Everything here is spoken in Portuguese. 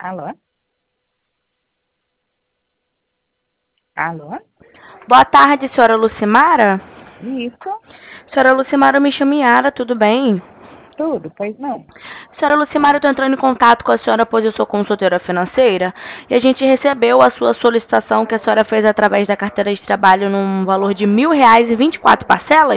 Alô? Alô? Boa tarde, senhora Lucimara. Isso, Senhora Lucimara, eu me chamo Yara, tudo bem? tudo, pois não. Senhora Lucimara, eu estou entrando em contato com a senhora, pois eu sou consultora financeira, e a gente recebeu a sua solicitação que a senhora fez através da carteira de trabalho num valor de R$ 1.000 e 24 parcelas?